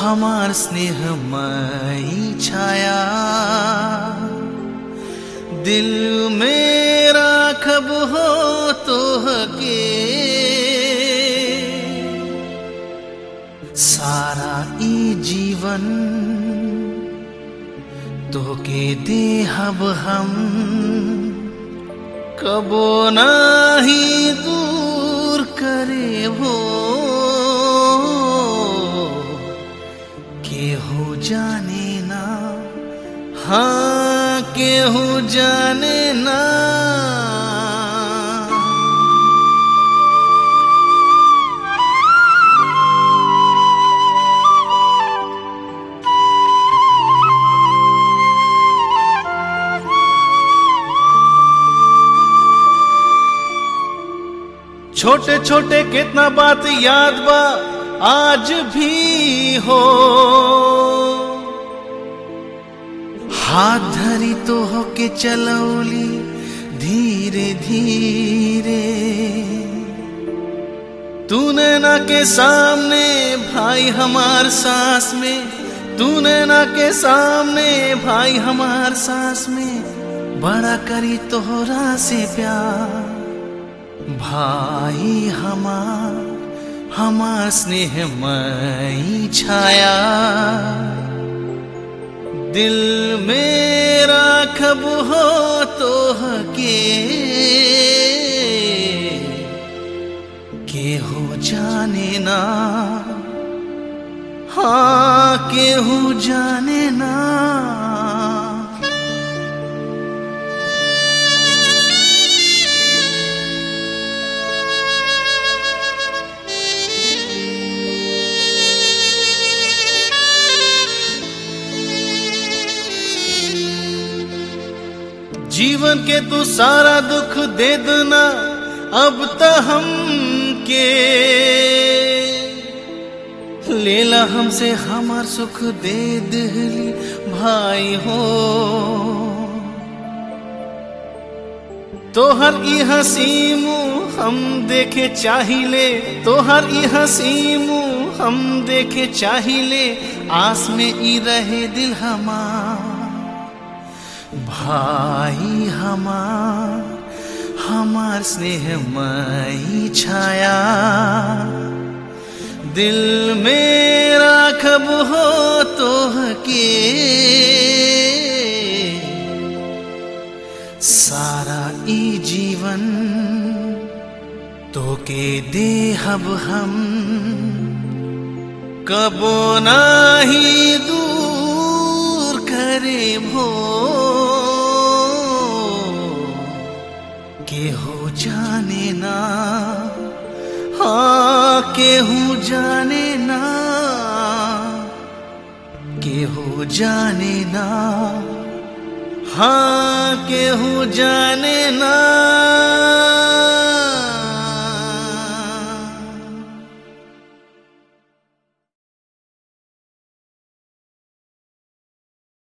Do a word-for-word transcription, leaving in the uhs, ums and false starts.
हमार स्नेहमयी छाया दिल में राखब हो तोहके सारा ई जीवन तोहके देहब हम कबो नाही दूर करे हो केहू जाने ना हाँ केहू जाने ना छोटे छोटे कितना बात याद बा आज भी हो हाथ धरी तो होके चलौली धीरे धीरे तूने ना के सामने भाई हमार सांस में तूने ना के सामने भाई हमार सांस में बड़ा करी तोहरा से प्यार भाई हमार हमार स्नेहमयी छाया दिल में राखब हो तोहके केहू जाने ना हाँ केहू जाने ना जीवन के तू सारा दुख दे देना अब तो हम के लेला हमसे हमार सुख दे दिली भाई हो तोहर ई हसीमू हम देखे चाहिले तोहर ई हसीमू हम देखे चाहिले आस में ई रहे दिल हमार भाई हमार हमार स्नेहमयी छाया दिल में राखब हो तोहके सारा ई जीवन तोके देहब हम कबो नाही दूर करे भो केहू जाने ना हाँ केहू जाने ना केहू जाने ना हाँ केहू जाने ना।